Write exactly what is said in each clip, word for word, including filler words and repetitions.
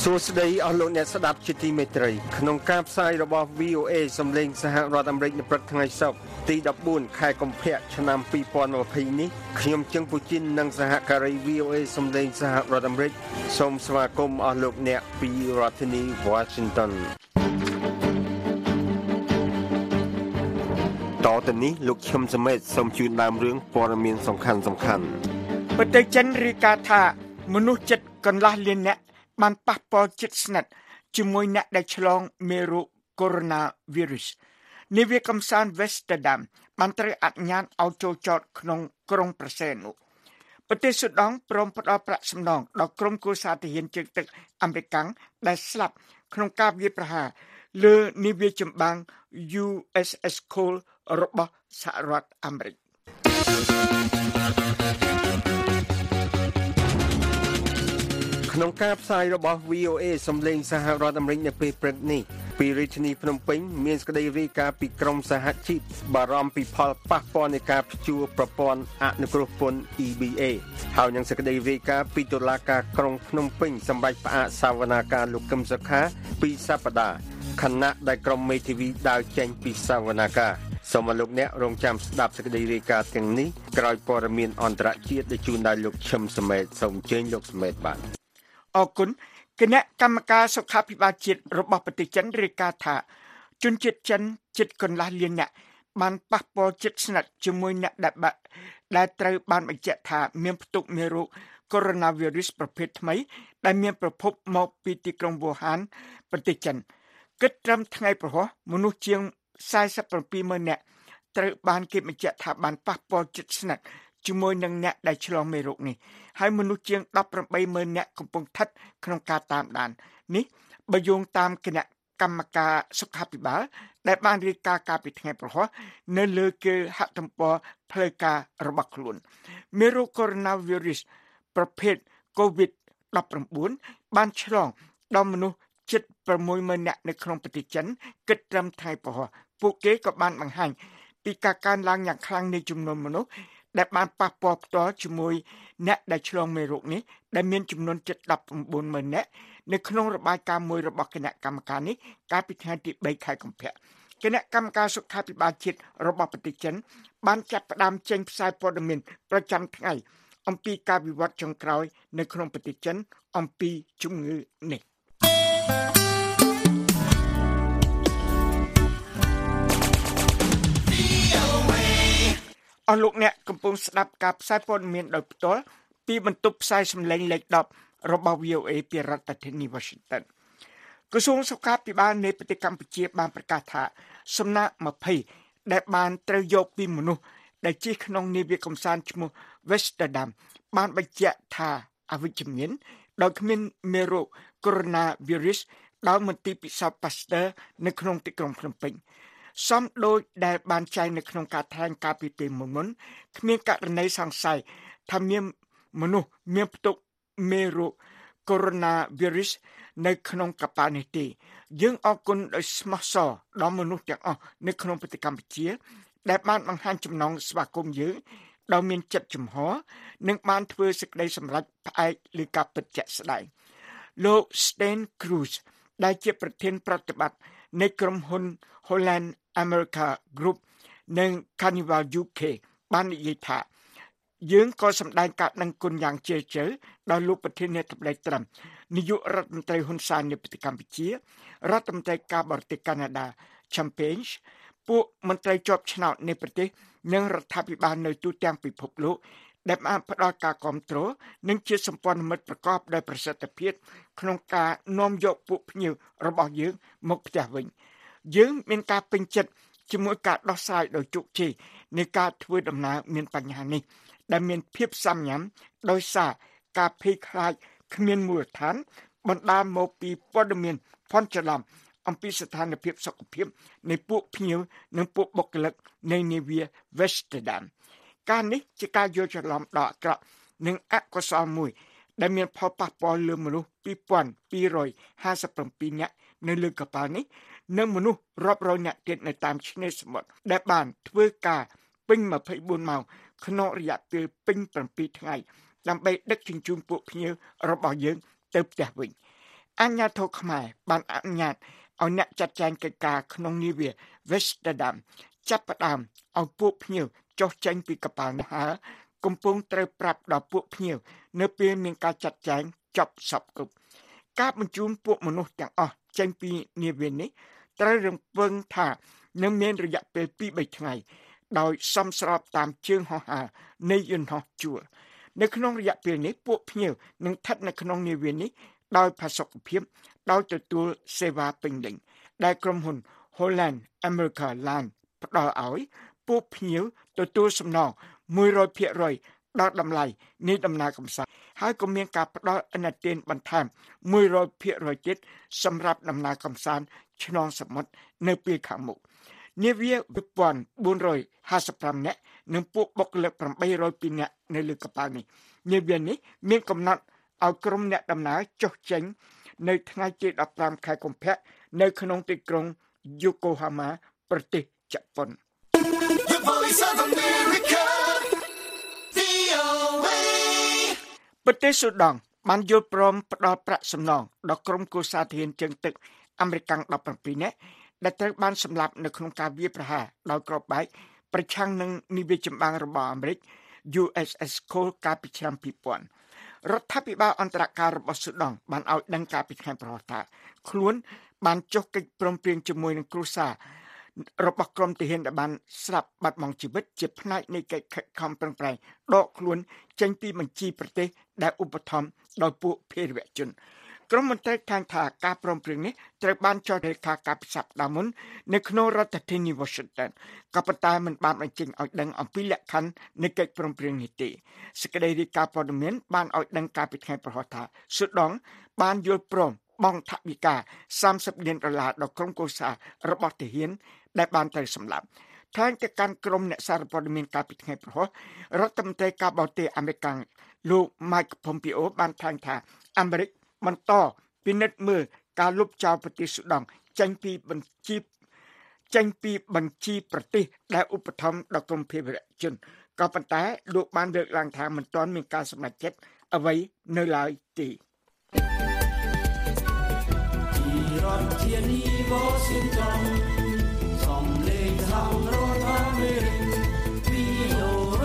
សួស្តីអស់លោកអ្នកស្ដាប់ជាទីមេត្រីក្នុងការផ្សាយរបស់ វី អូ เอ សំឡេងសហរដ្ឋអាមេរិកនៅព្រឹកថ្ងៃសុក្រទីដប់បួនខែកុម្ភៈឆ្នាំពីរពាន់ម្ភៃនេះខ្ញុំជឹងពូជីននិងសហការី វី អូ เอ សំឡេងសហរដ្ឋអាមេរិកសូមស្វាគមន៍អស់លោកអ្នកពីរដ្ឋធានី Washington តទៅនេះលោកឈឹមសមេតសូមជូនដើមរឿងព័ត៌មានសំខាន់សំខាន់ប្រទេសចិនរាយការណ៍ថាមនុស្សចិត្តកន្លះលាននាក់បានប៉ះពាល់ជិតស្និទ្ធជាមួយអ្នកដែលឆ្លងមេរោគ Coronavirus នាវាកំសាន្ត Westerdam បានត្រូវអនុញ្ញាតឲ្យចូលចតក្នុងក្រុងប្រសេនុប្រទេសស៊ូដង់ព្រមផ្ដល់ប្រាក់សំណងដល់ក្រុមគូសាទាហានជើងទឹកអាមេរិកដែលស្លាប់ក្នុងការវាយប្រហារលើនាវាចម្បាំង យូ អេស អេស Cole របស់សហរដ្ឋអាមេរិកក្នុងការផ្សាយរបស់ វី អូ เอ សំឡេងសហរដ្ឋអាមេរិកនៅពេលព្រឹកនេះពីរាជធានីភ្នំពេញមានសេចក្តីរាយការណ៍ពីក្រមសហជីពបារម្ភពីផលប៉ះពាល់នៃការព្យួរប្រព័ន្ធអនុគ្រោះពន្ធ អ៊ី ប៊ី เอ ហើយនឹងសេចក្តីរាយការណ៍ពីតុលាការក្រុងភ្នំពេញសម្រាប់ផ្អាកសវនាការលោកកឹមសុខាពីសប្តាហ៍ខណៈដែលក្រុមមេធាវីដើរចេញពីសវនាការសូមលោកអ្នករងចាំស្ដាប់សេចក្តីរាយការណ៍ទាំងនេះក្រោយព័ត៌មានអន្តរជាតិដែលជូនដោយលោកឈឹមសមេតសូមអញ្ជើញលោកសមេតបាទអរគុណគណៈកម្មការសុខាភិបាលជាតិរបស់ប្រទេសចិនរាយការណ៍ថាជនជាតិចិនជិតកន្លះលាននាក់បានប៉ះពាល់ជិតស្និទ្ធជាមួយអ្នកដែលដែលត្រូវបានបញ្ជាក់ថាមានផ្ទុកមេរោគ Coronavirus ប្រភេទថ្មីដែលមានប្រភពមកពីទីក្រុងវូហានប្រទេសចិនគិតត្រឹមថ្ងៃប្រហោះមនុស្សជាងសែសិបប្រាំម៉ឺននាក់ត្រូវបានគេបញ្ជាក់ថាបានប៉ះពាល់ជិតស្និទ្ធជាមួយនឹងអ្នកដែលឆ្លងមេរោគនេះហើយមនុស្សជាងដប់ប្រាំបីម៉ឺននាក់កំពុងស្ថិតក្នុងការតាមដាននេះបើយោងតាមគណៈកម្មការសុខាភិបាលដែលបានរាយការណ៍កាលពីថ្ងៃប្រហោះនៅលើគេហទំព័រផ្លូវការរបស់ខ្លួនមេរោគ Coronavirus ប្រភេទ កូវីដដប់ប្រាំបួន បានឆ្លងដល់មនុស្សជិតប្រាំមួយម៉ឺននាក់នៅក្នុងប្រទេសចិនគិតត្រឹមថ្ងៃប្រហោះពួកគេក៏បានបង្ហាញពីការកើនឡើងយ៉ាងខ្លាំងនៃចំនួនមនុស្សដែលបានប៉ះពាល់ផ្ទាល់ជាមួយអ្នកដែលឆ្លងមេរោគនេះដែលមានចំនួនជិតដប់ប្រាំបួនម៉ឺននាក់នៅក្នុងរបាយការណ៍មួយរបស់គណៈកម្មការនេះកាលពីថ្ងៃទីបីខែកុម្ភៈគណៈកម្មការសុខាភិបាលជាតិរបស់ប្រទេសចិនបានចាប់ផ្ដើមចេញផ្សាយព័ត៌មានប្រចាំថ្ងៃអំពីការវិវត្តចុងក្រោយនៅក្នុងប្រទេសចិនអំពីជំងឺនេះអស់លោកអ្នកកំពុងស្ដាប់ការផ្សាយព័ត៌មានដោយផ្ទាល់ពីបន្ទប់ផ្សាយសំឡេងលេខដប់របស់ វី អូ เอ ពីរដ្ឋធានី Washington ក្រសួងសុខាភិបាលនៃប្រទេសកម្ពុជាបានប្រកាសថាសំណាក់ម្ភៃដែលបានត្រូវយកពីមនុស្សដែលជិះក្នុងនាវាកំសាន្តឈ្មោះ Westerdam បានបញ្ជាក់ថាអវិជ្ជមានដោយគ្មានមេរោគ Coronavirus ដោយមន្ទីរពិសោធន៍ Pasteur នៅក្នុងទីក្រុងភ្នំពេញសំដូចដែលបានចែងនៅក្នុងការថ្លែងការណ៍ពីពេលមុនមុនគ្មានករណីសង្ស័យថាមានមនុស្សមានផ្ទុកមេរោគ Coronavirus នៅក្នុងកប៉ាល់នេះទេយើងអរគុណដោយស្មោះសរដល់មនុស្សទាំងអស់នៅក្នុងប្រទេសកម្ពុជាដែលបានបង្ហាញចំណងស្វាគមន៍យើងដោយមានចិត្តចំហនិងបានធ្វើសេចក្តីសម្រេចផ្អែកលើការពិតជាក់ស្ដែងលោក Stan Cruz ដែលជាប្រធានប្រតិបត្តិនៃក្រុមហ៊ុន Holland America Group និង Carnival យូ កេ បាននិយាយថាយើងក៏សម្ដែងការដឹងគុណយ៉ាងជ្រាលជ្រៅដល់លោកប្រធានាធិបតីត្រាំនាយករដ្ឋមន្ត្រីហ៊ុនសែននៃប្រទេសកម្ពុជារដ្ឋមន្ត្រីការបរទេសកាណាដា Champagne ពួកមន្ត្រីជាប់ឆ្នោតនៃប្រទេសនិងរដ្ឋាភិបាលនៅទូទាំងពិភពលោកដែលបានផ្ដល់ការគាំទ្រនិងជាសម្ព័ន្ធមិត្តប្រកបដោយប្រសិទ្ធភាពក្នុងការនាំយកពួកភ្ញៀវរបស់យើងមកផ្ទះវិញយើងមានការពេញចិត្តជាមួយការដោះស្រាយដោយជោគជ័យនៃការធ្វើដំណើរមានបញ្ហានេះដែលមានភាពសាមញ្ញដោយសារការភ័យខ្លាចគ្មានមូលដ្ឋានបណ្ដាលមកពីព័ត៌មានភ័ន្តច្រឡំអំពីស្ថានភាពសុខភាពនៃពួកភ្ញៀវនិងពួកបុគ្គលិកនៃនាវា Westerdam ការនេះជាការយល់ច្រឡំដ៏អាក្រក់និងអកុសលមួយដែលមានផលប៉ះពាល់លើមនុស្សពីរពាន់ពីររយហាសិបប្រាំពីរនាក់នៅលើកប៉ាល់នេះនិងមនុស្សរាប់រយនាក់ទៀតនៅតាមឆ្នេរសមុទ្រដែលបានធ្វើការពេញម្ភៃបួនម៉ោងក្នុងរយៈពេលពេញ7ថ្ងៃដើម្បីដឹកជញ្ជូនពួកភ្ញៀវរបស់យើងទៅផ្ទះវិញអាជ្ញាធរខ្មែរបានអនុញ្ញាតឲ្យអ្នកចាត់ចែងកិច្ចការក្នុងនាវា Westerdam ចាប់ផ្ដើមឲ្យពួកភ្ញៀវចុះចេញពីកប៉ាល់នេះហើយកំពុងត្រូវប្រាប់ដល់ពួកភ្ញៀវនៅពេលមានការចាត់ចែងចប់សពគ្រប់ការបញ្ជូនពួកមនុស្សទាំងអស់ចេញពីនាវានេះត្រូវរំពឹងថានឹងមានរយៈពេល ពីរបី ថ្ងៃដោយសមស្របតាមជើងហោះហើរនៃយន្តហោះជួលនៅក្នុងរយៈពេលនេះពួកភ្ញៀវនឹងស្ថិតនៅក្នុងនាវានេះដោយផាសុកភាពដោយទទួលសេវាពេញលេញដែលក្រុមហ៊ុន Holland America Line ផ្ដល់ឲ្យពួកភ្ញៀវទទួលសំណង មួយរយភាគរយ ដល់តម្លៃនៃដំណើរកម្សាន្តហើយក៏មានការផ្ដល់ឥណទានបន្ថែម មួយរយភាគរយ ទៀតសម្រាប់ដំណើរកម្សាន្តឆ្លងសមុទ្រនៅពេលខាងមុខនាវា one thousand four hundred fifty-five នាក់និងពួកបុគ្គលិកeight hundred twoនាក់នៅលើកប៉ាល់នេះនាវានេះមានកំណត់ឲ្យក្រុមអ្នកដំណើរចុះចេញនៅថ្ងៃទីfifteenខែកុម្ភៈនៅក្នុងទីក្រុង Yokohama ប្រទេសជប៉ុនប្រទេសស៊ូដង់បានយល់ព្រមផ្ដល់ប្រាក់សំណងដល់ក្រុមគូសាធានជើងទឹកអាមេរិកseventeenនាក់ដែលត្រូវបានសម្លាប់នៅក្នុងការវាយប្រហារដោយគ្រាប់បែកប្រឆាំងនឹងនាវាចម្បាំងរបស់អាមេរិក U S S Cole កាលពីឆ្នាំtwo thousandរដ្ឋាភិបាលអន្តរការរបស់ស៊ូដង់បានឲ្យដឹងកាលពីថ្ងៃប្រហ័សថាខ្លួនបានចុះកិច្ចព្រមព្រៀងជាមួយនឹងគ្រួសាររបស់ក្រុមទាហានដែលបានស្លាប់បាត់បង់ជីវិតជាផ្នែកនៃកិច្ចខិតខំប្រឹងប្រែងដកខ្លួនចេញពីបញ្ជីប្រទេសដែលឧបត្ថម្ភដោយពួកភេរវជនក្រុមមន្ត្រីខាងថាការព្រមព្រៀងនេះត្រូវបានចុះហត្ថលេខាកាលពីសប្តាហ៍មុននៅក្នុងរដ្ឋធានី Washington ក៏ប៉ុន្តែមិនបានបញ្ចេញឲ្យដឹងអំពីលក្ខខណ្ឌនៃកិច្ចព្រមព្រៀងនេះទេសេចក្តីរាយការណ៍ព័ត៌មានបានឲ្យដឹងកាលពីថ្ងៃប្រហ័សថាស៊ូដង់បានយល់ព្រមបង់ថវិកាthirtyលានដុល្លារដល់ក្រុមគូសាររបស់ទាហានដែលបានត្រូវសម្លាប់ថ្លែងទៅកាន់ក្រុមអ្នកសារព័ត៌មានកាលពីថ្ងៃប្រហ័សរដ្ឋមន្ត្រីការបរទេសអាមេរិកលោក Mike Pompeo បានថ្លែងថាអាមេរិកបន្តពិនិត្យមើលការលុបចោលប្រទេសស៊ូដង់ចេញពីបញ្ជីចេញពីបញ្ជីប្រទេសដែលឧបត្ថម្ភដល់ក្រុមភេរវជនក៏ប៉ុន្តែលោកបានលើកឡើងថាមិនទាន់មានការសម្រេចចិត្តអ្វីនៅឡើយទេរដ្ឋធានី Washington សំឡេងសហរដ្ឋអាមេរិក វី អូ เอ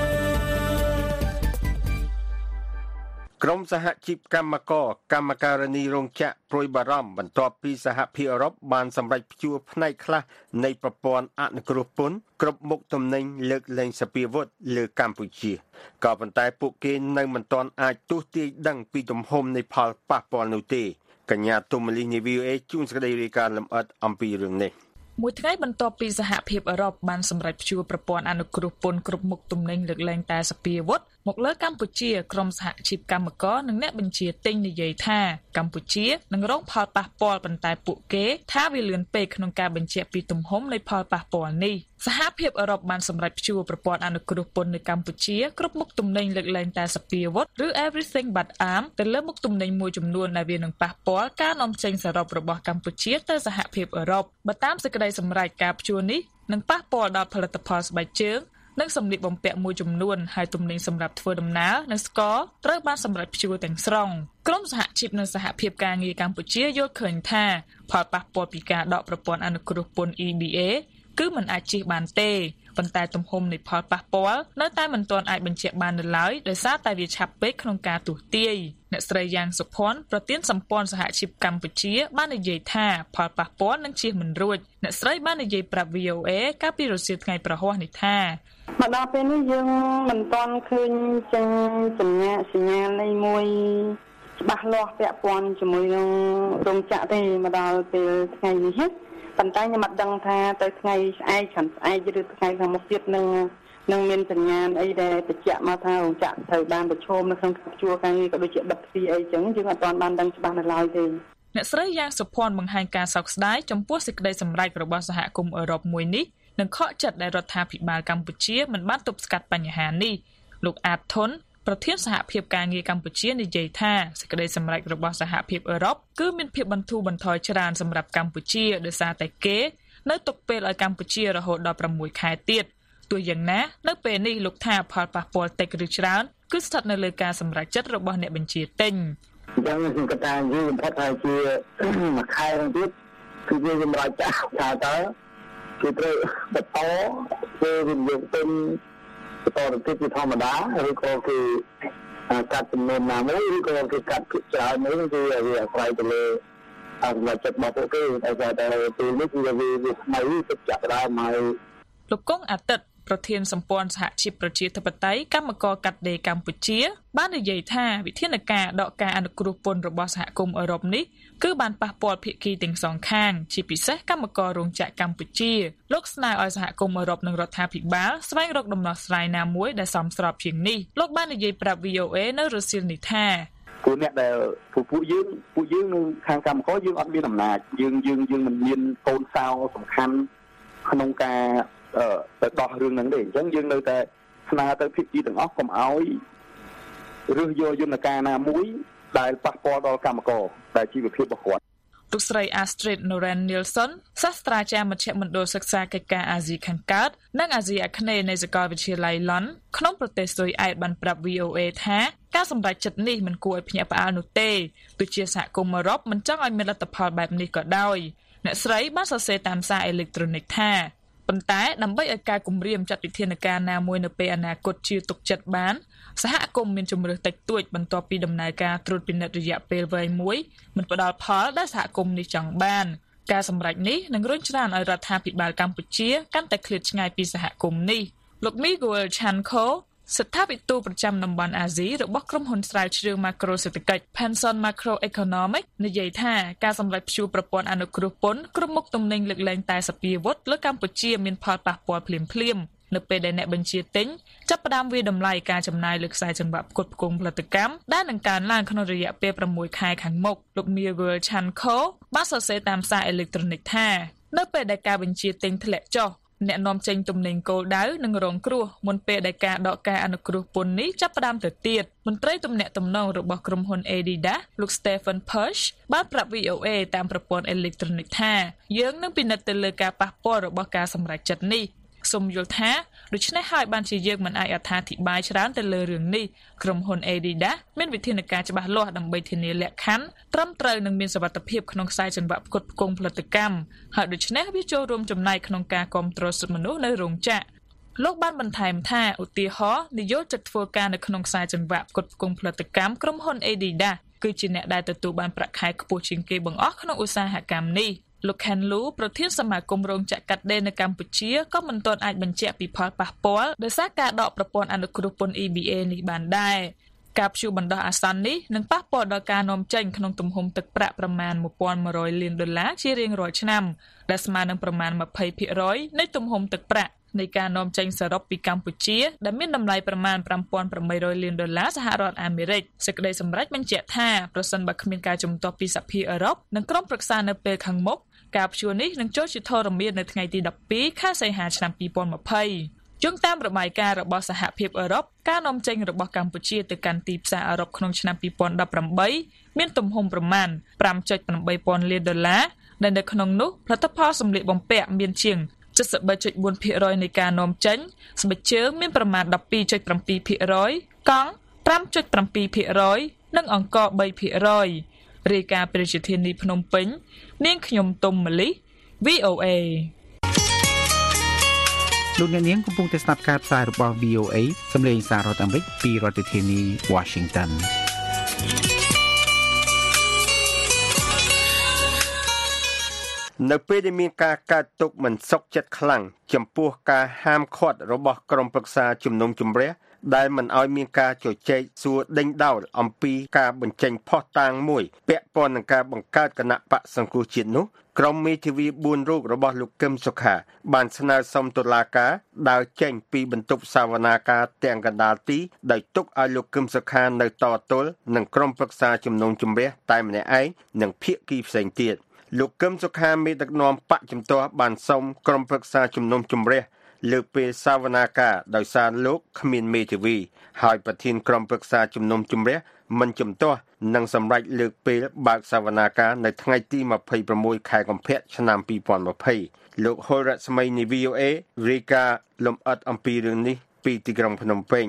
ក្រុមសហជីពកម្មករកម្មការនីរោងចក្រព្រួយបារម្ភបន្ទាប់ពីសហភាពអឺរ៉ុបបានសម្រេចព្យួរផ្នែកខ្លះនៃប្រព័ន្ធអនុគ្រោះពន្ធគ្រប់មុខទំនិញលើកលែងសពាវុធលើកម្ពុជាក៏ប៉ុន្តែពួកគេនៅមិនទាន់អាចទស្សន៍ទាយដឹងពីទំហំនៃផលប៉ះពាល់នោះទេកញ្ញាទុំមលីនី វី អូ เอ ជួនសេចក្តីរាយការណ៍លម្អិតអំពីរឿងនេះមួយថ្ងៃបន្ទាប់ពីសហភាពអឺរ៉ុបបានសម្រេចព្យួរប្រព័ន្ធអនុគ្រោះពន្ធគ្រប់មុខទំនិញលើកលែងតែសពាវុធមកលើកម្ពុជាក្រុមសហជីពកម្មករនិងអ្នកបញ្ជាទិញនិយាយថាកម្ពុជានឹងរងផលប៉ះពាល់ប៉ុន្តែពួកគេថាវាលឿនពេកក្នុងការបញ្ជាក់ពីទំហំនៃផលប៉ះពាល់នេះសហភាពអឺរ៉ុបបានសម្រេចព្យួរប្រព័ន្ធអនុគ្រោះពន្ធនៅកម្ពុជាគ្រប់មុខទំនិញលើកលែងតែសពាវុធឬ everything but arms ទៅលើមុខទំនិញមួយចំនួនដែលវានឹងប៉ះពាល់ការនាំចេញសរុបរបស់កម្ពុជាទៅសហភាពអឺរ៉ុបបើតាមសេចក្តីសម្រេចការព្យួរនេះនឹងប៉ះពាល់ដល់ផលិតផលស្បែកជើងនិងសម្លៀកបំពាក់មួយចំនួនហើយទំនិញសម្រាប់ធ្វើដំណើរនិងស្ករត្រូវបានសម្រេចព្យួរទាំងស្រុងក្រុមសហជីពនិងសហភាពការងារកម្ពុជាយល់ឃើញថាផលប៉ះពាល់ពីការដកប្រព័ន្ធអនុគ្រោះពន្ធ E B A គឺមិនអាចជៀសបានទេប៉ុន្តែទំហំនៃផលប៉ះពាល់នៅតែមិនទាន់អាចបញ្ជាក់បាននៅឡើយដោយសារតែវាឆាប់ពេកក្នុងការទស្សន៍ទាយអ្នកស្រីយ៉ាងសុភ័ណ្ឌប្រធានសម្ព័ន្ធសហជីពកម្ពុជាបាននិយាយថាផលប៉ះពាល់នឹងជៀសមិនរួចអ្នកស្រីបាននិយាយប្រាប់ V O A កាលពីរសៀលថ្ងៃប្រហ័សនេះថាមកដល់ពេលនេះយើងមិនទាន់ឃើញចឹងសញ្ញាសញ្ញានៃមួយច្បាស់លាស់ពាក់ព័ន្ធជាមួយនឹងរោងចក្រទេមកដល់ពេលថ្ងៃនេះប៉ុន្តែខ្ញុំអត់ដឹងថាទៅថ្ងៃស្អែកខាងស្អែកឬថ្ងៃខាងមុខទៀតនឹងនឹងមានសញ្ញាអីដែលបញ្ជាក់មកថារោងចក្រត្រូវបានប្រឈមនៅក្នុងជួរការងារក៏ដូចជាបិទទ្វារអីចឹងយើងអត់ទាន់បានដឹងច្បាស់នៅឡើយទេអ្នកស្រីយ៉ាងសុភ័ណ្ឌបង្ហាញការសោកស្ដាយចំពោះសេចក្តីសម្រេចរបស់សហគមន៍អឺរ៉ុបមួយនេះនិងខកចិត្តដែលរដ្ឋាភិបាលកម្ពុជាមិនបានទប់ស្កាត់បញ្ហានេះលោកអាតធុនប្រធានសហភាពការងារកម្ពុជានិយាយថាសេចក្តីសម្រេចរបស់សហភាពអឺរ៉ុបគឺមានភាពបន្ធូរបន្ថយច្រើនសម្រាប់កម្ពុជាដោយសារតែគេនៅទុកពេលឲ្យកម្ពុជារហូតដល់sixខែទៀតទោះយ៉ាងណានៅពេលនេះលោកថាផលប៉ះពាល់តិចឬច្រើនគឺស្ថិតនៅលើការសម្រេចចិត្តរបស់អ្នកបញ្ជាទិញយ៉ាងនេះក៏តាយូរបំផុតហើយជាមួយខែហ្នឹងទៀតគឺវាសម្រាប់ចាស់ថាតើគឺត្រូវបន្តគឺវិនិយោគទុនបន្តទៅជាធម្មតាឬក៏គឺកាត់ចំនួនណាមួយឬក៏គឺកាត់ច្រើនមួយគឺវាអាស្រ័យទៅលើអត្ថប្រយោជន៍របស់ពួកគេតែតែពេលនេះគឺវាវាថ្មីទឹកចាក់ដើមហើយលោកកុងអាទិត្យប្រធានសម្ព័ន្ធសហជីពប្រជាធិបតេយ្យកម្មករកាត់ដេរកម្ពុជាបាននិយាយថាវិធានការដកការអនុគ្រោះពន្ធរបស់សហគមន៍អឺរ៉ុបនេះគឺបានប៉ះពាល់ភាគីទាំងសងខាងជាពិសេសកម្មកររោងចក្រកម្ពុជាលោកស្នើឲ្យសហគមន៍អឺរ៉ុបនិងរដ្ឋាភិបាលស្វែងរកដំណោះស្រាយណាមួយដែលសមស្របជាងនេះលោកបាននិយាយប្រាប់ វី អូ เอ នៅរសៀលនេះថាគូអ្នកដែលពួកយើងពួកយើងនៅខាងកម្មករយើងអត់មានអំណាចយើងយើងយើងមិនមានកូនសោសំខាន់ក្នុងការទៅដោះរឿងហ្នឹងទេអញ្ចឹងយើងនៅតែស្នើទៅភាគីទាំងអស់កុំឲ្យរើសយកយន្តការណាមួយដែលប៉ះពាល់ដល់កម្មករដែលជីវភាពរបស់គាត់លោកស្រី Astrid Noren Nielsen សាស្ត្រាចារ្យមជ្ឈមណ្ឌលសិក្សាកិច្ចការអាស៊ីខាងកើតនិងអាស៊ីអាគ្នេយ៍នៃសាកលវិទ្យាល័យ London ក្នុងប្រទេសស៊ុយអែតបានប្រាប់ វី អូ เอ ថាការសម្រេចចិត្តនេះមិនគួរឲ្យភ្ញាក់ផ្អើលនោះទេទោះជាសហគមន៍អឺរ៉ុបមិនចង់ឲ្យមានលទ្ធផលបែបនេះក៏ដោយអ្នកស្រីបានសរសេរតាមសារអេឡិចត្រូនិកថាប៉ុន្តែដើម្បីឲ្យការគម្រាមចាត់វិធានការណាមួយនៅពេលអនាគតជឿទុកចិត្តបានសហគមន៍មានជំរឿសតិចតួចបន្ទាប់ពីដំណើរការត្រួតពិនិត្យរយៈពេលវែងមួយមិនផ្ដល់ផលដែលសហគមន៍នេះចង់បានការសម្រេចនេះនឹងរុញច្រានឲ្យរដ្ឋាភិបាលកម្ពុជាកាន់តែឃ្លាតឆ្ងាយពីសហគមន៍នេះលោក Miguel Chanco ស្ថាបិទូប្រចាំតំបន់អាស៊ីរបស់ក្រុមហ៊ុនស្រាវជ្រាវម៉ាក្រូសេដ្ឋកិច្ច Penson Macroeconomics និយាយថាការសម្រេចព្យួរប្រព័ន្ធអនុគ្រោះពន្ធគ្រប់មុខទំនិញលើកលែងតែសពាវុធលើកម្ពុជាមានផលប៉ះពាល់ភ្លាមៗនៅពេលដែលអ្នកបញ្ជាទិញចាប់ផ្ដើមវាយតម្លៃការចំណាយលើខ្សែចង្វាក់ផ្គត់ផ្គង់ផលិតកម្មដែលនឹងកើនឡើងក្នុងរយៈពេល៦ខែខាងមុខលោក Miguel Chanco បានសរសេរតាមសារអេឡិចត្រូនិកថានៅពេលដែលការបញ្ជាទិញធ្លាក់ចុះអ្នកនាំចេញទំនិញគោលដៅនឹងរងគ្រោះមុនពេលដែលការដកការអនុគ្រោះពន្ធនេះចាប់ផ្ដើមទៅទៀតមន្ត្រីទំនាក់ទំនងរបស់ក្រុមហ៊ុន Adidas លោក Stephen Persh បានប្រាប់ វី អូ เอ តាមប្រព័ន្ធអេឡិចត្រូនិកថាយើងនឹងពិនិត្យទៅលើការប៉ះពាល់របស់ការសម្រេចចិត្តនេះសូមយល់ថាដូច្នេះហើយបានជាយើងមិនអាចអត្ថាធិប្បាយច្រើនទៅលើរឿងនេះក្រុមហ៊ុន Adidas មានវិធានការច្បាស់លាស់ដើម្បីធានាលក្ខខណ្ឌត្រឹមត្រូវនិងមានសុវត្ថិភាពក្នុងខ្សែចង្វាក់ផ្គត់ផ្គង់ផលិតកម្មហើយដូច្នេះវាចូលរួមចំណែកក្នុងការគាំទ្រសិទ្ធិមនុស្សនៅរោងចក្រលោកបានបន្ថែមថាឧទាហរណ៍នយោជិតធ្វើការនៅក្នុងខ្សែចង្វាក់ផ្គត់ផ្គង់ផលិតកម្មក្រុមហ៊ុន Adidas គឺជាអ្នកដែលទទួលបានប្រាក់ខែខ្ពស់ជាងគេបង្អស់ក្នុងឧស្សាហកម្មនេះលោក Ken Lu ប្រធានសមាគមរោងចក្រកាត់ដេរនៅកម្ពុជាក៏មិនទាន់អាចបញ្ជាក់ពីផលប៉ះពាល់ដោយសារការដកប្រព័ន្ធអនុគ្រោះពន្ធ E B A នេះបានដែរការព្យួរបណ្ដោះអាសន្ននេះនឹងប៉ះពាល់ដល់ការនាំចេញក្នុងទំហំទឹកប្រាក់ប្រមាណmột nghìn một trămលានដុល្លារជារៀងរាល់ឆ្នាំដែលស្មើនឹងប្រមាណยี่สิบភាគរយនៃទំហំទឹកប្រាក់នៃការនាំចេញសរុបពីកម្ពុជាដែលមានតម្លៃប្រមាណfive thousand eight hundredលានដុល្លារសហរដ្ឋអាមេរិកសេចក្តីសម្រេចបញ្ជាក់ថាប្រសិនបើគ្មានការជំទាស់ពីសភាអឺរ៉ុបនិងក្រុមប្រឹក្សានៅពេលខាងមុខការព្យួរនេះនឹងចូលជាធរមាននៅថ្ងៃទីtwelveខែសីហាឆ្នាំtwenty twentyយោងតាមរបាយការណ៍របស់សហភាពអឺរ៉ុបការនាំចេញរបស់កម្ពុជាទៅកាន់ទីផ្សារអឺរ៉ុបក្នុងឆ្នាំtwenty eighteenមានទំហំប្រមាណfive point eightពាន់លានដុល្លារដែលនៅក្នុងនោះផលិតផលសម្លៀកបំពាក់មានជាងseventy-three point fourភាគរយ នៃការនាំចេញស្បែកជើងមានប្រមាណtwelve point sevenភាគរយ កង់five point sevenភាគរយ និងអង្ករthreeភាគរយរាយការណ៍ពីរាជធានីភ្នំពេញនាងខ្ញុំទុំម៉ាលី វី អូ เอលោកអ្នកនាងកំពុងតែស្ដាប់ការផ្សាយរបស់ វី អូ เอ សម្លេងសាររដ្ឋអាមេរិកពីរដ្ឋធានី Washington នៅពេលដែលមានការកើតទុកមិនសុខចិត្តខ្លាំងចំពោះការហាមឃាត់របស់ក្រុមប្រឹក្សាជំនុំជម្រះដែលមិនឲ្យមានការជជែកសួរដេញដោលអំពីការបញ្ចេញភស្តុតាងមួយពាក់ព័ន្ធនឹងការបង្កើតគណៈបក្សសង្គ្រោះជាតិនោះក្រុមមេធាវីfourរូបរបស់លោកកឹមសុខាបានស្នើសុំតុលាការដើរចេញពីបន្ទប់សវនាការទាំងកណ្ដាលទីដោយទុកឲ្យលោកកឹមសុខានៅតទល់នឹងក្រុមប្រឹក្សាជំនុំជម្រះតែម្នាក់ឯងនិងភាគីផ្សេងទៀតលោកកឹមសុខាមេដឹកនាំបកជំទាស់បានសុំក្រុមប្រឹក្សាជំនុំជម្រះលើកពេលសវនាការដោយសារលោកគ្មានមេធាវីហើយប្រធានក្រុមប្រឹក្សាជំនុំជម្រះមិនជំទាស់នឹងសម្រេចលើកពេលបើកសវនាការនៅថ្ងៃទីtwenty-sixខែកុម្ភៈឆ្នាំtwenty twentyលោកហុលរស្មីនៃ វី អូ เอ រាយការណ៍លម្អិតអំពីរឿងនេះពីទីក្រុងភ្នំពេញ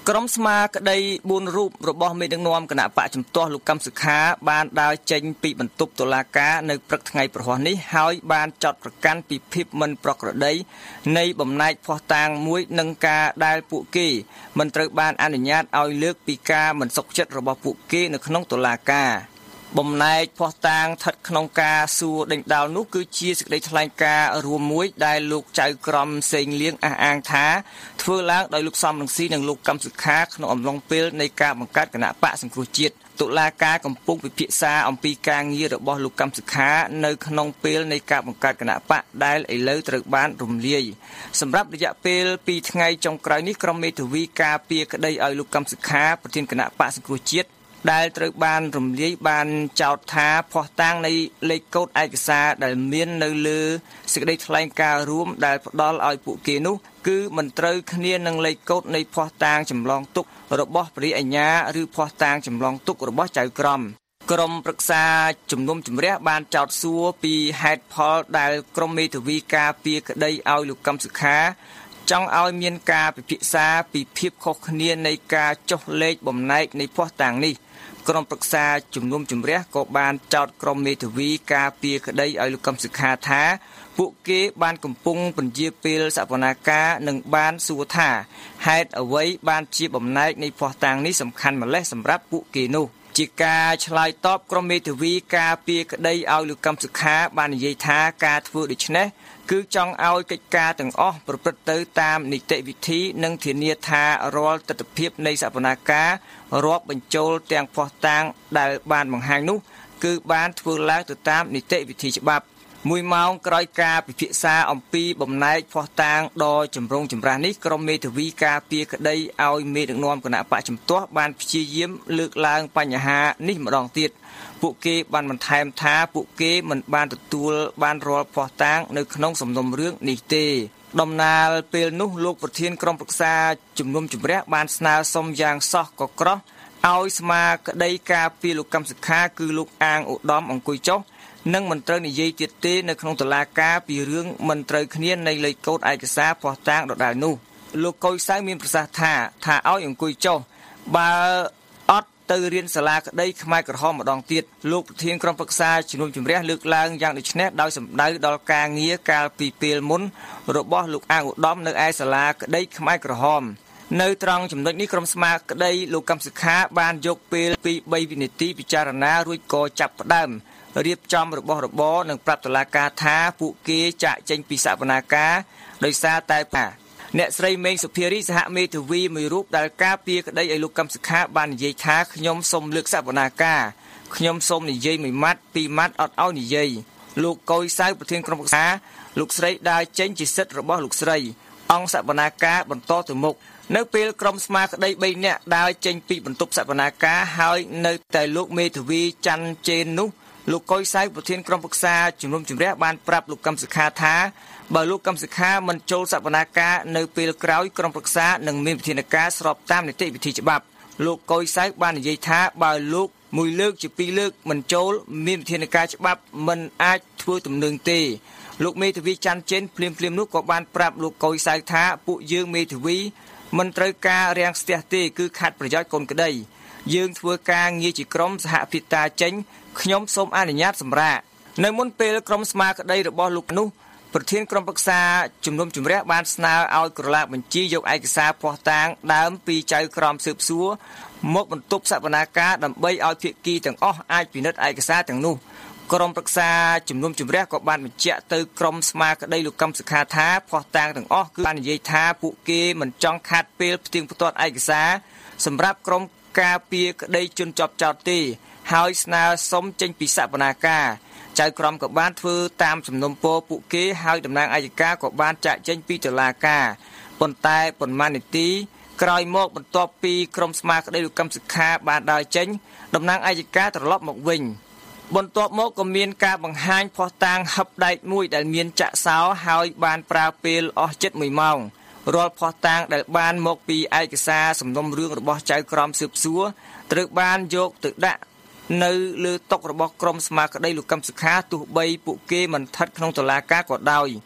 ក្រុមស្មារតីបួនរូបរបស់មេដឹកនាំគណៈបកជំទាស់លោកកឹមសុខាបានដើរចេញពីបន្ទប់តុលាការនៅព្រឹកថ្ងៃប្រហ័សនេះហើយបានចោទប្រកាន់ពីភាពមិនប្រក្រតីនៃបំណែកភស្តុតាងមួយនិងការដែលពួកគេមិនត្រូវបានអនុញ្ញាតឲ្យលើកពីការមិនសុខចិត្តរបស់ពួកគេនៅក្នុងតុលាការបំណែកភស្តុតាងស្ថិតក្នុងការសួរដេញដោលនោះគឺជាសេចក្តីថ្លែងការណ៍រួមមួយដែលលោកចៅក្រមសេងលៀងអះអាងថាធ្វើឡើងដោយលោកសំរងស៊ីនិងលោកកឹមសុខាក្នុងអំឡុងពេលនៃការបង្កើតគណៈបកសង្គ្រោះជាតិតុលាការកំពុងពិភាក្សាអំពីការងាររបស់លោកកឹមសុខានៅក្នុងពេលនៃការបង្កើតគណៈបកដែលឥឡូវត្រូវបានរំលាយសម្រាប់រយៈពេលពីរថ្ងៃចុងក្រោយនេះក្រុមមេធាវីការពារក្តីឲ្យលោកកឹមសុខាប្រធានគណៈបកសង្គ្រោះជាតិដែលត្រូវបានរំលាយបានចោទថាភស្តុតាងនៃលេខកូដឯកសារដែលមាននៅលើសេចក្តីថ្លែងការណ៍រួមដែលផ្ដល់ឲ្យពួកគេនោះគឺមិនត្រូវគ្នានឹងលេខកូដនៃភស្តុតាងចម្លងទុករបស់ព្រះរាជអាជ្ញាឬភស្តុតាងចម្លងទុករបស់ចៅក្រមក្រុមប្រឹក្សាជំនុំជម្រះបានចោទសួរពីហេតុផលដែលក្រុមមេធាវីការពារក្តីឲ្យលោកកឹមសុខាចង់ឲ្យមានការពិភាក្សាពីភាពខុសគ្នានៃការចុះលេខបំណែកនៃភស្តុតាងនេះក្រុមប្រឹក្សាជំនុំជម្រះក៏បានចោទក្រុមមេធាវីការពារក្តីឲ្យលោកកឹមសុខាថាពួកគេបានកំពុងពន្យាពេលសវនាការនិងបានសួរថាហេតុអ្វីបានជាបំណែកនៃភស្តុតាងនេះសំខាន់ម្ល៉េះសម្រាប់ពួកគេនោះជាការឆ្លើយតបក្រុមមេធាវីការពារក្តីឲ្យលោកកឹមសុខាបាននិយាយថាការធ្វើដូច្នេះគឺចង់ឲ្យកិច្ចការទាំងអស់ប្រព្រឹត្តទៅតាមនីតិវិធីនិងធានាថារាល់ទស្សនវិជ្ជានៃសវនាការរាប់បញ្ចូលទាំងភស្តុតាងដែលបានបង្ហាញនោះគឺបានធ្វើឡើងទៅតាមនីតិវិធីច្បាប់មួយម៉ោងក្រោយការពិភាក្សាអំពីបំណែកភស្តុតាងដ៏ចម្រូងចម្រាសនេះក្រុមមេធាវីការពារក្តីឲ្យមេដឹកនាំគណៈបកជំទាស់បានព្យាយាមលើកឡើងបញ្ហានេះម្ដងទៀតពួកគេបានបន្ថែមថាពួកគេមិនបានទទួលបានរាល់ភស្តុតាងនៅក្នុងសំណុំរឿងនេះទេដំណើរពេលនោះលោកប្រធានក្រុមប្រឹក្សាជំនុំជម្រះបានស្នើសុំយ៉ាងសោះក៏ក្រោះឲ្យស្មារតីការពារលោកកឹមសុខាគឺលោកអាងឧត្តមអង្គុយចុះនិងមិនត្រូវនិយាយទៀតទេនៅក្នុងតុលាការពីរឿងមិនត្រូវគ្នានៃលេខកូដឯកសារភស្តុតាងដដែលនោះលោកកុយសៅមានប្រសាសន៍ថាថាឲ្យអង្គុយចុះបើអត់ទៅរៀនសាលាក្តីខ្មែរក្រហមម្ដងទៀតលោកប្រធានក្រុមប្រឹក្សាជំនុំជម្រះលើកឡើងយ៉ាងដូចនេះដោយសម្ដៅដល់ការងារកាលពីពេលមុនរបស់លោកអាងឧត្តមនៅឯសាលាក្តីខ្មែរក្រហមនៅត្រង់ចំណុចនេះក្រុមស្មារតីលោកកឹមសុខាបានយកពេលពីបីវិនាទីពិចារណារួចក៏ចាប់ផ្ដើមរៀបចំរបស់របរនិងប្រាប់តុលាការថាពួកគេចាក់ចេញពីសវនាការដោយសារតែអ្នកស្រីមេងសុភារីសហមេធាវីមួយរូបដែលការពារក្តីឲ្យលោកកឹមសុខាបាននិយាយថាខ្ញុំសូមលើកសវនាការខ្ញុំសូមនិយាយមួយម៉ាត់ពីរម៉ាត់អត់ឲ្យនិយាយលោកកុយសៅប្រធានក្រុមប្រឹក្សាលោកស្រីដើរចេញជាសិទ្ធិរបស់លោកស្រីអង្គសវនាការបន្តទៅមុខនៅពេលក្រុមស្មារតីបីនាក់ដើរចេញពីបន្ទប់សវនាការហើយនៅតែលោកមេធាវីច័ន្ទជេននោះលោកកុយសៅប្រធានក្រុមប្រឹក្សាជំនុំជម្រះបានប្រាប់លោកកឹមសុខាថាបើលោកកឹមសុខាមិនចូលសវនាការនៅពេលក្រោយក្រុមប្រឹក្សានឹងមានវិធានការស្របតាមនីតិវិធីច្បាប់លោកកុយសៅបាននិយាយថាបើលោកមួយលើកជាពីរលើកមិនចូលមានវិធានការច្បាប់មិនអាចធ្វើទំនឹងទេលោកមេធាវីច័ន្ទជេនភ្លាមភ្លាមនោះក៏បានប្រាប់លោកកុយសៅថាពួកយើងមេធាវីមិនត្រូវការរាំងស្ទះទេគឺខាត់ប្រយោជន៍កូនក្តីយើងធ្វើការងារជាក្រុមសហភិតាចេញខ្ញុំសូមអនុញ្ញាតសម្រាប់នៅមុនពេលក្រុមស្មារតីរបស់លោកនោះប្រធានក្រុមប្រឹក្សាជំនុំជម្រះបានស្នើឲ្យក្រឡាបញ្ជីយកឯកសារភស្តុតាងដើមពីចៅក្រមស៊ើបសួរមកបន្ទប់សវនាការដើម្បីឲ្យភាគីទាំងអស់អាចពិនិត្យឯកសារទាំងនោះក្រុមប្រឹក្សាជំនុំជម្រះក៏បានបញ្ជាក់ទៅក្រុមស្មារតីលោកកឹមសុខាថាភស្តុតាងទាំងអស់គឺបាននិយាយថាពួកគេមិនចង់ខាត់ពេលផ្ទៀងផ្ទាត់ឯកសារសម្រាប់ក្រុមការពារក្តីជនជាប់ចោទទេហើយស្នើសុំចេញពីសវនាការចៅក្រមក៏បានធ្វើតាមសំណុំពរពួកគេហើយតំណាងអัยការក៏បានចាក់ចេញពីតុលាការប៉ុន្តែប៉ុន្មាននាទីក្រោយមកបន្ទាប់ពីក្រុមស្មារតីលោកកឹមសុខាបានដើរចេញតំណាងអัยការត្រឡប់មកវិញបន្ទាប់មកក៏មានការបង្ហាញភស្តុតាងហឹបដែកមួយដែលមានចាក់សោហើយបានប្រើពេលអស់ជិតមួយម៉ោងរាល់ភស្តុតាងដែលបានមកពីឯកសារសំណុំរឿងរបស់ចៅក្រមស៊ើបសួរត្រូវបានយកទៅដាក់នៅលើតុរបស់ក្រុមស្មារតីលោកកឹមសុខាទោះបីពួកគេមិនស្ថិតក្នុងតុលាការក៏ដោយ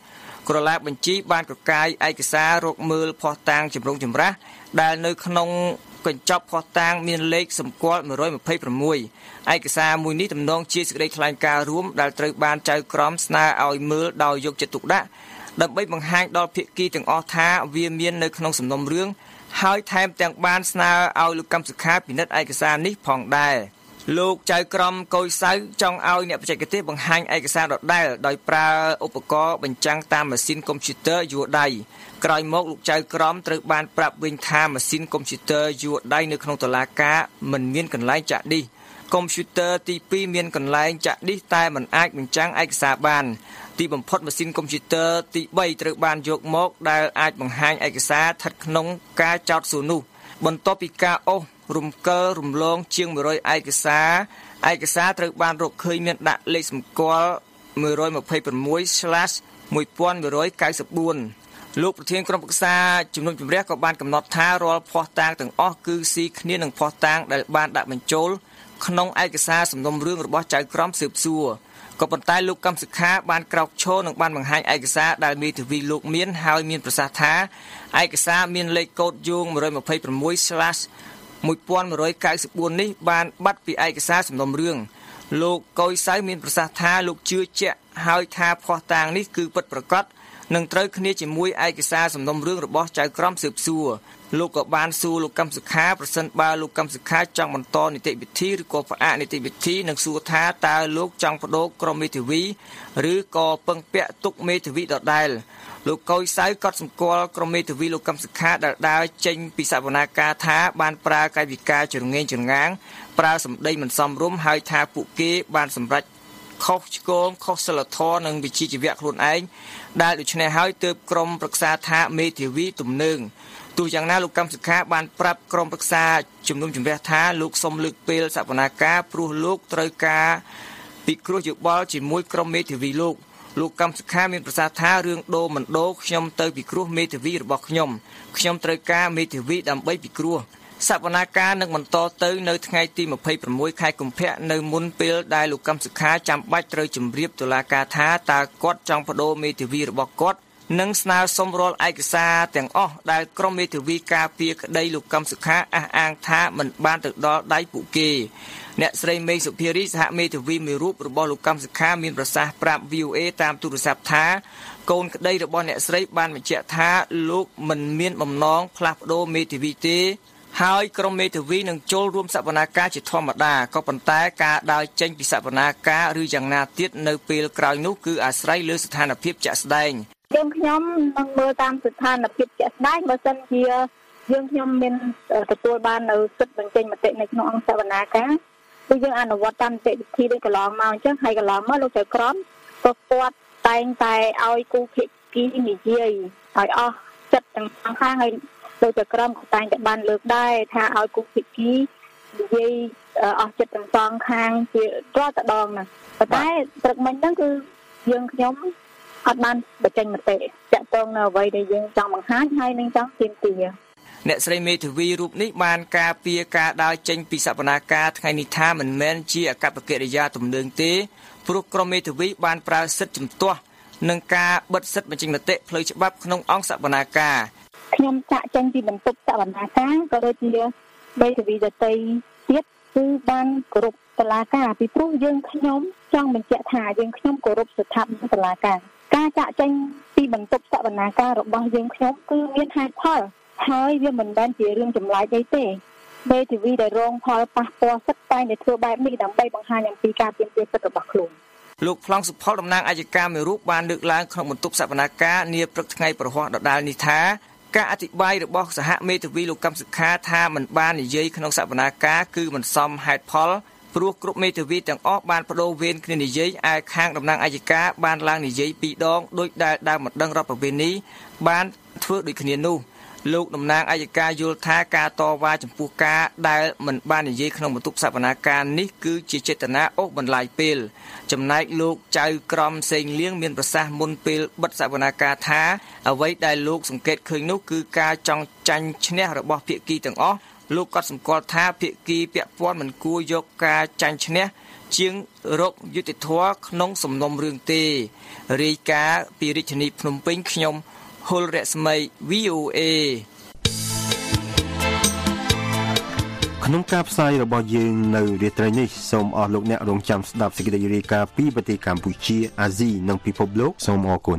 ក្រឡាបញ្ជីបានកកាយឯកសាររកមើលភស្តុតាងចម្រុងចម្រាស់ដែលនៅក្នុងកញ្ចប់ភស្តុតាងមានលេខសម្គាល់một trăm hai mươi sáuឯកសារមួយនេះទំនងជាសេចក្តីថ្លែងការណ៍រួមដែលត្រូវបានចៅក្រមស្នើឲ្យមើលដោយយកចិត្តទុកដាក់ដើម្បីបង្ហាញដល់ភាគីទាំងអស់ថាវាមាននៅក្នុងសំណុំរឿងហើយថែមទាំងបានស្នើឲ្យលោកកម្មសុខាពិនិត្យឯកសារនេះផងដែរលោកចៅក្រមកុយសៅចង់ឲ្យអ្នកបច្ចេកទេសបង្ហាញឯកសារដដែលដោយប្រើឧបករណ៍បញ្ចាំងតាមម៉ាស៊ីនកុំព្យូទ័រយួរដៃក្រោយមកលោកចៅក្រមត្រូវបានប្រាប់វិញថាម៉ាស៊ីនកុំព្យូទ័រយួរដៃនៅក្នុងតុលាការមិនមានកន្លែងចាក់ឌីសកុំព្យូទ័រទីពីរមានកន្លែងចាក់ឌីសតែមិនអាចបញ្ចាំងឯកសារបានទីបំផុតម៉ាស៊ីនកុំព្យូទ័រទីបីត្រូវបានយកមកដែលអាចបង្ហាញឯកសារស្ថិតក្នុងការចោទសួរនោះបន្ទាប់ពីការអូសរំកិលរំលងជាងmột trămឯកសារឯកសារត្រូវបានរកឃើញមានដាក់លេខសម្គាល់một trăm hai mươi sáu slash một nghìn một trăm chín mươi tưលោកប្រធានក្រុមប្រឹក្សាជំនុំជម្រះក៏បានកំណត់ថារាល់ភស្តុតាងទាំងអស់គឺស៊ីគ្នានឹងភស្តុតាងដែលបានដាក់បញ្ចូលក្នុងឯកសារសំណុំរឿងរបស់ចៅក្រមស៊ើបសួរក៏ប៉ុន្តែលោកកម្មសុខាបានក្រោកឈរនិងបានបង្ហាញឯកសារដែលមេធាវីលោកមានហើយមានប្រសាសន៍ថាឯកសារមានលេខកូដយោងmột trăm hai mươi sáu slash một nghìn một trăm chín mươi tưនេះបានបាត់ពីឯកសារសំណុំរឿងលោកកុយសៅមានប្រសាសន៍ថាលោកជឿជាក់ហើយថាភស្តុតាងនេះគឺពិតប្រាកដនឹងត្រូវគ្នាជាមួយឯកសារសំណុំរឿងរបស់ចៅក្រមស៊ើបសួរលោកក៏បានសួរលោកកម្មសុខាប្រសិនបើលោកកម្មសុខាចង់បន្តនីតិវិធីឬក៏ផ្អាកនីតិវិធីនឹងសួរថាតើលោកចង់បដូរក្រុមមេធាវីឬក៏ពឹងពាក់ទុកមេធាវីដដែលលោកកុយសៅក៏សម្គាល់ក្រុមមេធាវីលោកកម្មសុខាដែលដើរចេញពីសវនាការថាបានប្រើកាយវិការជ្រងេងជ្រងាងប្រើសម្ដីមិនសមរម្យហើយថាពួកគេបានសម្រេចខុសឆ្គងខុសសិលធម៌និងវិជ្ជាជីវៈខ្លួនឯងដែលដូច្នេះហើយទើបក្រុមប្រឹក្សាថាមេធាវីទំនើងទោះយ៉ាងណាលោកកម្មសុខាបានប្រាប់ក្រុមប្រឹក្សាជំនុំជម្រះថាលោកសូមលើកពេលសវនាការព្រោះលោកត្រូវការពិគ្រោះយោបល់ជាមួយក្រុមមេធាវីលោកលោកកម្មសុខាមានប្រសាសន៍ថារឿងដូរមិនដូរខ្ញុំទៅពិគ្រោះមេធាវីរបស់ខ្ញុំខ្ញុំត្រូវការមេធាវីដើម្បីពិគ្រោះសវនាការនឹងបន្តទៅនៅថ្ងៃទីยี่สิบหกខែកុម្ភៈនៅមុនពេលដែលលោកកម្មសុខាចាំបាច់ត្រូវជម្រាបតុលាការថាតើគាត់ចង់បដូរមេធាវីរបស់គាត់និងស្នើសុំរាល់ឯកសារទាំងអស់ដែលក្រុមមេធាវីការពារក្តីលោកកម្មសុខាអះអាងថាមិនបានទៅដល់ដៃពួកគេអ្នកស្រីមេសុភារីសហមេធាវីមួយរូបរបស់លោកកម្មសុខាមានប្រសាសន៍ប្រាប់ วี โอ เอ តាមទូរស័ព្ទថាកូនក្តីរបស់អ្នកស្រីបានបញ្ជាក់ថាលោកមិនមានបំណងផ្លាស់ប្ដូរមេធាវីទេហើយក្រុមមេធាវីនឹងចូលរួមសវនាការជាធម្មតាក៏ប៉ុន្តែការដើរចេញពីសវនាការឬយ៉ាងណាទៀតនៅពេលក្រោយនោះគឺអាស្រ័យលើស្ថានភាពជាក់ស្ដែងយើងខ្ញុំនឹងមើលតាមស្ថានភាពជាក់ស្ដែងបើសិនជាយើងខ្ញុំមានទទួលបាននៅសិទ្ធិបញ្ចេញមតិនៅក្នុងអង្គសវនាការគឺយើងអនុវត្តតាមនីតិវិធីដូចកន្លងមកអញ្ចឹងហើយកន្លងមកលោកចៅក្រមក៏គាត់តែងតែឲ្យគូភាគីនិយាយឲ្យអស់ចិត្តទាំងសងខាងហើយលោកចៅក្រមក៏តែងតែបានលើកដែរថាឲ្យគូភាគីនិយាយអស់ចិត្តទាំងសងខាងជារាល់តែដងណាប៉ុន្តែព្រឹកមិញហ្នឹងគឺយើងខ្ញុំអត់បានបញ្ចេញមតិចាក់តងនៅអ្វីដែលយើងចង់បង្ហាញហើយនឹងចង់ទាមទារអ្នកស្រីមេធាវីរូបនេះបានការពារការដើរចេញពីសវនាការថ្ងៃនេះថាមិនមែនជាអកប្បកិរិយាទំនើងទេព្រោះក្រុមមេធាវីបានប្រើសិទ្ធិជំទាស់នឹងការបិទសិទ្ធិបញ្ចេញមតិផ្លូវច្បាប់ក្នុងអង្គសវនាការខ្ញុំចាក់ចេញពីបន្ទប់សវនាការក៏ដូចជាមេធាវីដទៃទៀតគឺបានគោរពតុលាការពីព្រោះយើងខ្ញុំចង់បញ្ជាក់ថាយើងខ្ញុំគោរពស្ថាប័នតុលាការការចាក់ចេញពីបន្ទប់សវនាការរបស់យើងខ្ញុំគឺមានហេតុផលហើយវាមិនមែនជារឿងចម្លែកអីទេមេធាវីដែលរងផលប៉ះពាល់សិទ្ធិតែងតែធ្វើបែបនេះដើម្បីបង្ហាញអំពីការទាមទារសិទ្ធិរបស់ខ្លួនលោកប្លង់សុផលតំណាងអัยការមួយរូបបានលើកឡើងក្នុងបន្ទប់សវនាការនាព្រឹកថ្ងៃប្រហ័សដដាលនេះថាការអធិប្បាយរបស់សហមេធាវីលោកកម្មសុខាថាមិនបាននិយាយក្នុងសវនាការគឺមិនសមហេតុផលព្រោះគ្រប់មេធាវីទាំងអស់បានបដូរវេនគ្នានិយាយឯខាងតំណាងអัยការបានឡើងនិយាយពីរដងដោយដែលដើមមិនដឹងរដ្ឋប្រវេណីបានធ្វើដូចគ្នានោះលោកតំណាងអัยការយល់ថាការតវ៉ាចំពោះការដែលមិនបាននិយាយក្នុងបន្ទប់សវនាការនេះគឺជាចេតនាអូសបន្លាយពេលចំណែកលោកចៅក្រមសេងលៀងមានប្រសាសន៍មុនពេលបិទសវនាការថាអ្វីដែលលោកសង្កេតឃើញនោះគឺការចង់ចាញ់ឈ្នះរបស់ភាគីទាំងអស់លោកក៏សម្គាល់ថាភាគីពាក់ព័ន្ធមិនគួរយកការចាញ់ឈ្នះជាងរកយុត្តិធម៌ក្នុងសំណុំរឿងទេរាយការណ៍ពីរាជធានីភ្នំពេញខ្ញុំហុលរស្មី វី អូ เอក្នុងការផ្សាយរបស់យើងនៅរាត្រីនេះសូមអស់លោកអ្នករងចាំស្ដាប់សេចក្តីរាយការណ៍ពីប្រទេសកម្ពុជាអាស៊ីនិងពិភពលោកសូមអរគុណ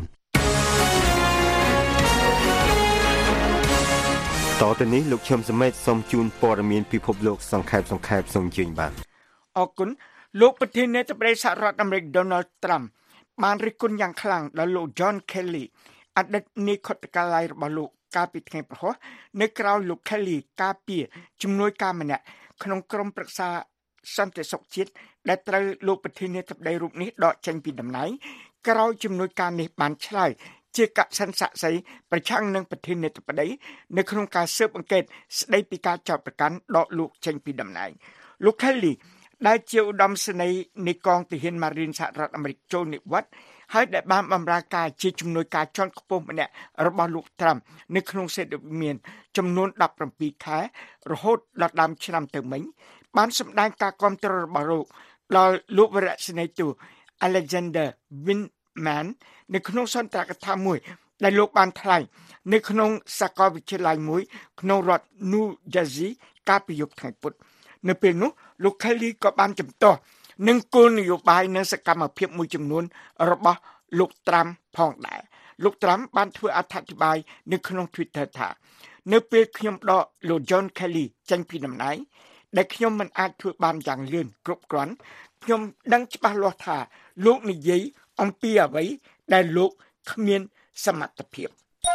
តទៅនេះលោកឈឹមសមេតសូមជូនព័ត៌មានពិភពលោកសង្ខេបសង្ខេបសូមអញ្ជើញបាទអរគុណលោកប្រធានាធិបតីសហរដ្ឋអាមេរិក Donald Trump បានរិះគន់យ៉ាងខ្លាំងដល់លោក John Kelly អតីតនាយកដ្ឋាន័យរបស់លោកកាលពីថ្ងៃព្រហស្បតិ៍នៅក្រៅលោក Kelly ការពារជំនួយការម្នាក់ក្នុងក្រុមប្រឹក្សាសន្តិសុខជាតិដែលត្រូវលោកប្រធានាធិបតីរូបនេះដកចេញពីតំណែងក្រោយជំនួយការនេះបានឆ្លើយជាកសិនស័ក្តិសិទ្ធិប្រឆាំងនឹងប្រធានាធិបតីនៅក្នុងការស៊ើបអង្កេតស្ដីពីការចោទប្រកាន់ដកលោកចេញពីតំណែងលោក Kelly ដែលជាឧត្តមសេនីយ៍នៃកងទាហានម៉ារីនសហរដ្ឋអាមេរិកចូលនិវត្តន៍ហើយដែលបានបម្រើការជាជំនួយការជាន់ខ្ពស់ម្នាក់របស់លោកត្រាំនៅក្នុងសេដ្ឋមានចំនួនដប់ប្រាំពីរខែរហូតដល់ដើមឆ្នាំទៅមិញបានសម្ដែងការគាំទ្ររបស់លោកដល់លោកវរៈសេនីយ៍ទូ Alexander Vindman នៅក្នុងសន្ទរកថាមួយដែលលោកបានថ្លែងនៅក្នុងសាកលវិទ្យាល័យមួយក្នុងរដ្ឋ New Jersey កាលពីយប់ថ្ងៃពុធនៅពេលនោះលោក Kelly ក៏បានជំទាស់នឹងគោលនយោបាយនិងសកម្មភាពមួយចំនួនរបស់លោកត្រាំផងដែរលោកត្រាំបានធ្វើអត្ថាធិប្បាយនៅក្នុង Twitter ថានៅពេលខ្ញុំដកលោក John Kelly ចេញពីតំណែងដែលខ្ញុំមិនអាចធ្វើបានយ៉ាងលឿនគ្រប់គ្រាន់ខ្ញុំដឹងច្បាស់លាស់ថាលោកនិយាយអំពីអ្វីដែលលោកគ្មានសមត្ថភាព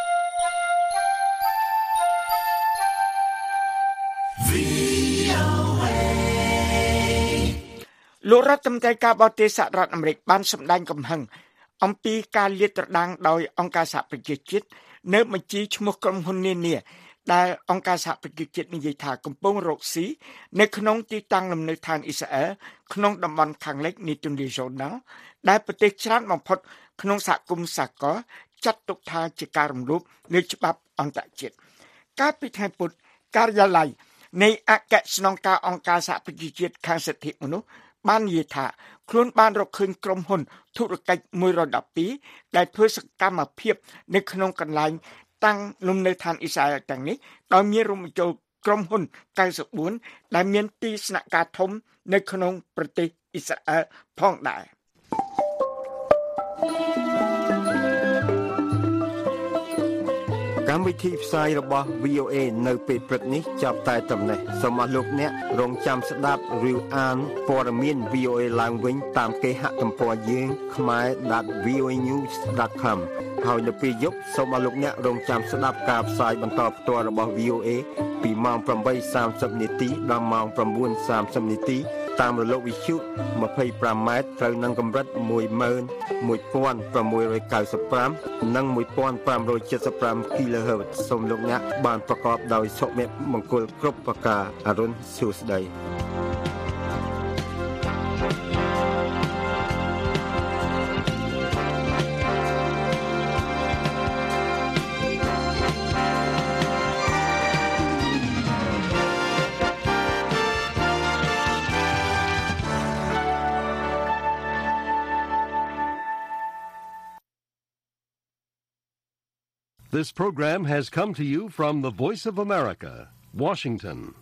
លោករដ្ឋមន្ត្រីការបរទេសសហរដ្ឋអាមេរិកបានសម្ដែងកំហឹងអំពីការលាតត្រដាងដោយអង្គការសហប្រជាជាតិនៅបញ្ជីឈ្មោះក្រុមហ៊ុននានាដែលអង្គការសហប្រជាជាតិនិយាយថាកំពុងរកស៊ីនៅក្នុងទីតាំងលំនៅឋានអ៊ីស្រាអែលក្នុងតំបន់ខាងលិចនៃទន្លេយ៉ូណាល់ដែលប្រទេសច្រើនបំផុតក្នុងសហគមន៍សាកលចាត់ទុកថាជាការរំលោភលើច្បាប់អន្តរជាតិកាលពីថ្ងៃពុធការិយាល័យនៃអគ្គស្នងការអង្គការសហប្រជាជាតិខាងសិទ្ធិមនុស្សបាននិយាយថាខ្លួនបានរកឃើញក្រុមហ៊ុនធុរកិច្ចមួយរយដប់ពីរដែលធ្វើសកម្មភាពនៅក្នុងកន្លែងតាំងលំនៅឋានអ៊ីស្រាអែលទាំងនេះដោយមានរួមបញ្ចូលក្រុមហ៊ុនកៅសិបបួនដែលមានទីស្នាក់ការធំនៅក្នុងប្រទេសអ៊ីស្រាអែលផងដែរកម្មវិធីផ្សាយរបស់ វី អូ เอ នៅពេលព្រឹកនេះចាប់តែប៉ុណ្ណេះសូមអស់លោកអ្នករងចាំស្ដាប់ឬអានព័ត៌មាន វី អូ เอ ឡើងវិញតាមគេហទំព័រយើង ខ្មែរ ដត វី អូ เอ ញូស ដត com ហើយនៅពេលយប់សូមអស់លោកអ្នករងចាំស្ដាប់ការផ្សាយបន្តផ្ទាល់របស់ វី អូ เอ ពីម៉ោង ប្រាំបីសាមសិបនាទីដល់ម៉ោង ប្រាំបួនសាមសិបនាទីតាមរលកវិទ្យុម្ភៃប្រាំម៉ែត្រត្រូវនឹងកម្រិត មួយម៉ឺនមួយពាន់ប្រាំមួយរយកៅសិបប្រាំ និង មួយពាន់ប្រាំរយ칠십ប្រាំ kHz សូមលោកអ្នកបានប្រកបដោយសុភមង្គលគ្រប់ប្រការអរុនសួស្តី This program has come to you from the Voice of America, Washington.